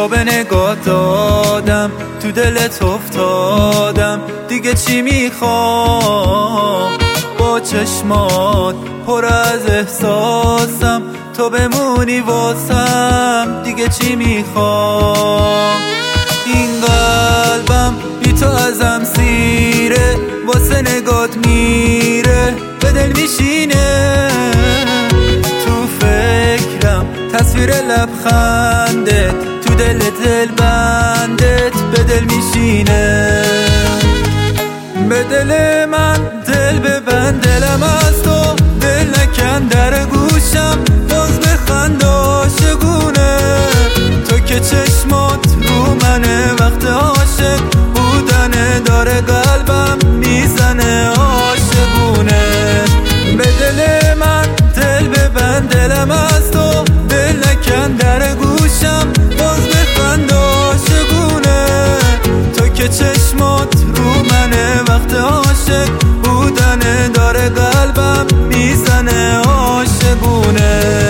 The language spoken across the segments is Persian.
تا به نگاه دادم تو دلت افتادم، دیگه چی میخوام؟ با چشمات پر از احساسم، تو بمونی واسم، دیگه چی میخوام؟ این قلبم بی تو ازم سیره، واسه نگات میره به دل میشینه، تو فکرم تصویر لبخندت، تو دل بندت به دل میشینه. به دل من دل ببند، دلم از تو دل نکن، در گوشم باز بخند عاشقونه، تو که چشمات رو منه، وقت عاشق بودنه، داره قلبم میزنه عاشقونه. به دل من دل ببند، دلم از تو دل نکن، در گوشم باز بخند عاشقونه، تو که چشمات رو منه، وقت عاشق بودنه، داره قلبم میزنه عاشقونه.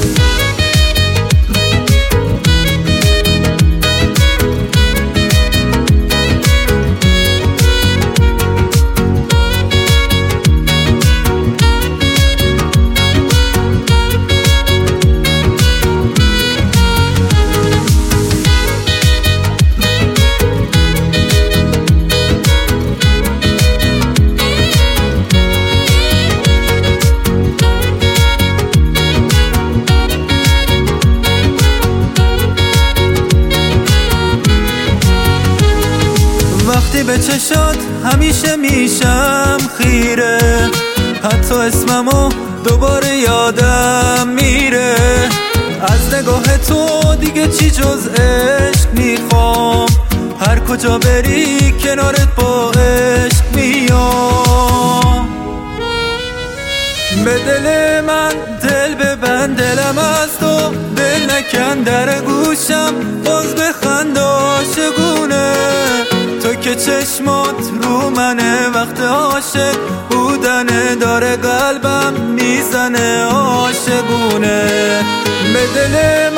وقتی به چشات همیشه میشم خیره، حتی اسممو دوباره یادم میره، از نگاه تو دیگه چی جز عشق میخوام، هر کجا بری کنارت با عشق میام. به دل من دل ببند، دلم از تو دل نکن، در گوشم باز بخند عاشقونه، تو که چشمات رو منه، وقت عاشق بودنه، داره قلبم میزنه عاشقونه. به دل